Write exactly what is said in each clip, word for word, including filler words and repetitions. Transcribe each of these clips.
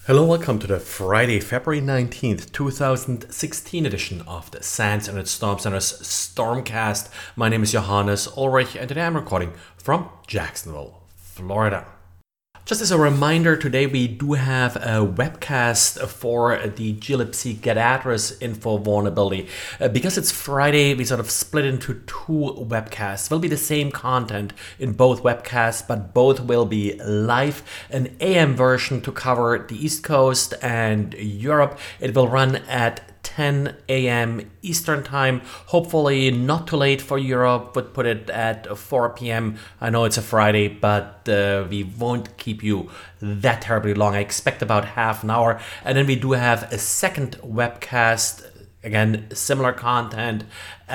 Hello, welcome to the Friday, February nineteenth, two thousand sixteen edition of the SANS Internet Storm Center's Stormcast. My name is Johannes Ulrich and today I'm recording from Jacksonville, Florida. Just as a reminder, today we do have a webcast for the glibc get address info vulnerability. Uh, because it's Friday, we sort of split into two webcasts. It will be the same content in both webcasts, but both will be live. An A M version to cover the East Coast and Europe. It will run at ten a.m. Eastern Time. Hopefully not too late for Europe, but put it at four p.m. I know it's a Friday, but uh, we won't keep you that terribly long. I expect about half an hour. And then we do have a second webcast, again, similar content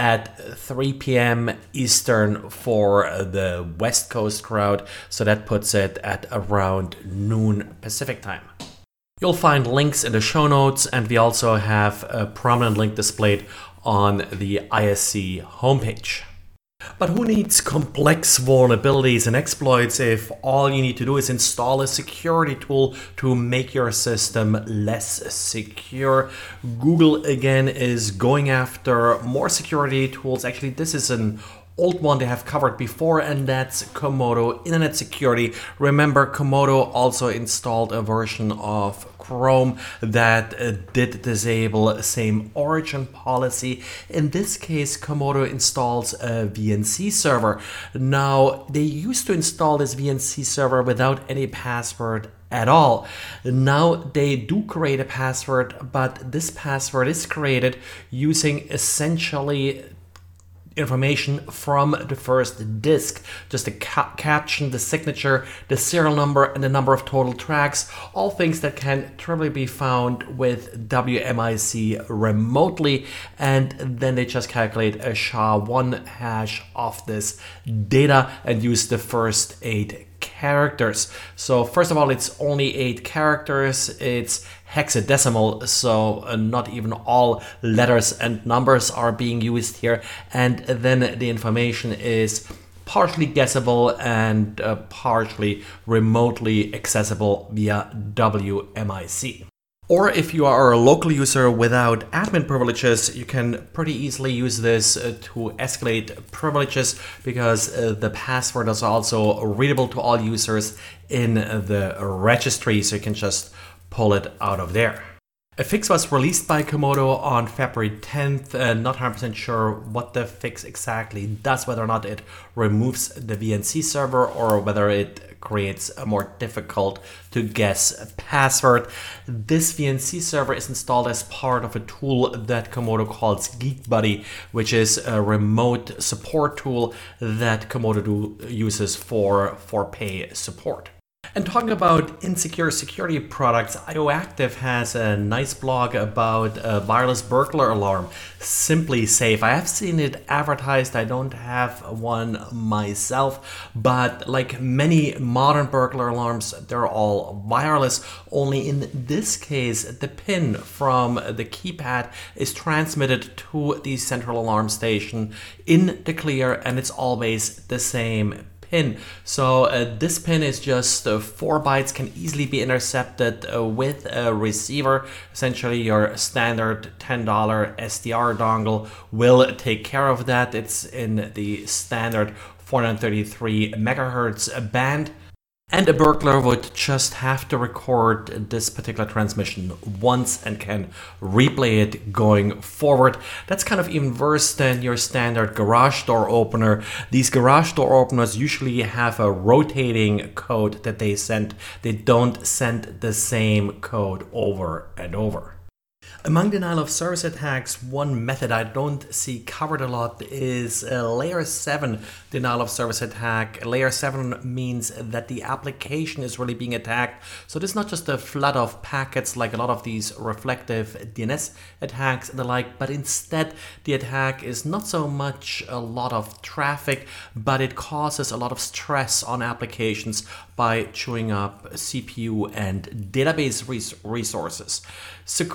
at three p.m. Eastern for the West Coast crowd. So that puts it at around noon Pacific time. You'll find links in the show notes, and we also have a prominent link displayed on the I S C homepage. But who needs complex vulnerabilities and exploits if all you need to do is install a security tool to make your system less secure? Google again is going after more security tools. Actually, this is an old one they have covered before, and that's Comodo Internet Security. Remember, Comodo also installed a version of Chrome that uh, did disable same origin policy. In this case, Comodo installs a V N C server. Now, they used to install this V N C server without any password at all. Now they do create a password, but this password is created using essentially information from the first disk, just the ca- caption, the signature, the serial number, and the number of total tracks, all things that can trivially be found with W M I C remotely, and then they just calculate a S H A one hash of this data and use the first eight characters. So first of all, it's only eight characters. It's hexadecimal, so uh, not even all letters and numbers are being used here. And then the information is partially guessable and uh, partially remotely accessible via W M I C. Or if you are a local user without admin privileges, you can pretty easily use this uh, to escalate privileges, because uh, the password is also readable to all users in the registry, so you can just pull it out of there. A fix was released by Comodo on February tenth. Uh, not one hundred percent sure what the fix exactly does, whether or not it removes the V N C server or whether it creates a more difficult to guess password. This V N C server is installed as part of a tool that Comodo calls GeekBuddy, which is a remote support tool that Comodo do, uses for, for pay support. And talking about insecure security products, IOActive has a nice blog about a wireless burglar alarm, SimpliSafe. I have seen it advertised. I don't have one myself, but like many modern burglar alarms, they're all wireless. Only in this case, the pin from the keypad is transmitted to the central alarm station in the clear, and it's always the same pin. So uh, this pin is just uh, four bytes, can easily be intercepted uh, with a receiver. Essentially, your standard ten dollar S D R dongle will take care of that. It's in the standard four thirty-three megahertz band. And a burglar would just have to record this particular transmission once and can replay it going forward. That's kind of even worse than your standard garage door opener. These garage door openers usually have a rotating code that they send. They don't send the same code over and over. Among denial of service attacks, one method I don't see covered a lot is a layer seven denial of service attack. Layer seven means that the application is really being attacked. So this is not just a flood of packets like a lot of these reflective D N S attacks and the like, but instead the attack is not so much a lot of traffic, but it causes a lot of stress on applications by chewing up C P U and database res- resources. Sucuri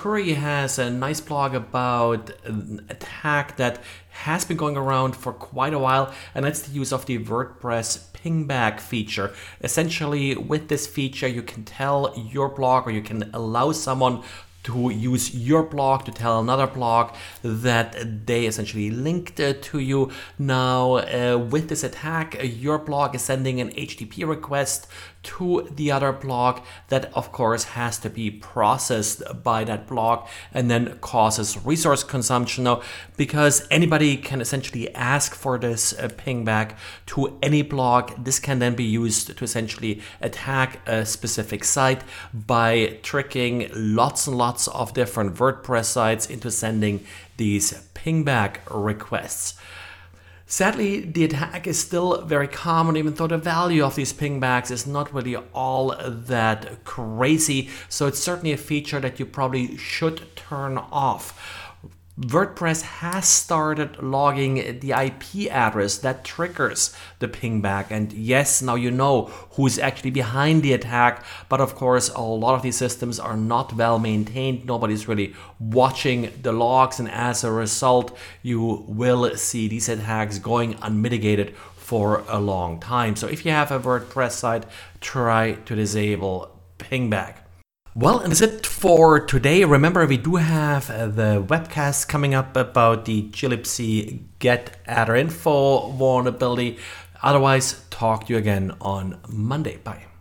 has a nice blog about an attack that has been going around for quite a while, and that's the use of the WordPress pingback feature. Essentially, with this feature, you can tell your blog, or you can allow someone to use your blog to tell another blog that they essentially linked uh, to you. Now, uh, with this attack, uh, your blog is sending an H T T P request to the other blog that, of course, has to be processed by that blog and then causes resource consumption. Now, because anybody can essentially ask for this uh, pingback to any blog, this can then be used to essentially attack a specific site by tricking lots and lots of different WordPress sites into sending these pingback requests. Sadly, the attack is still very common, even though the value of these pingbacks is not really all that crazy. So it's certainly a feature that you probably should turn off. WordPress has started logging the I P address that triggers the pingback, and yes, now you know who's actually behind the attack, but of course a lot of these systems are not well maintained. Nobody's really watching the logs, and as a result you will see these attacks going unmitigated for a long time. So if you have a WordPress site, try to disable pingback. Well, and that's it for today. Remember, we do have uh, the webcast coming up about the glibc get adder info vulnerability. Otherwise, talk to you again on Monday. Bye.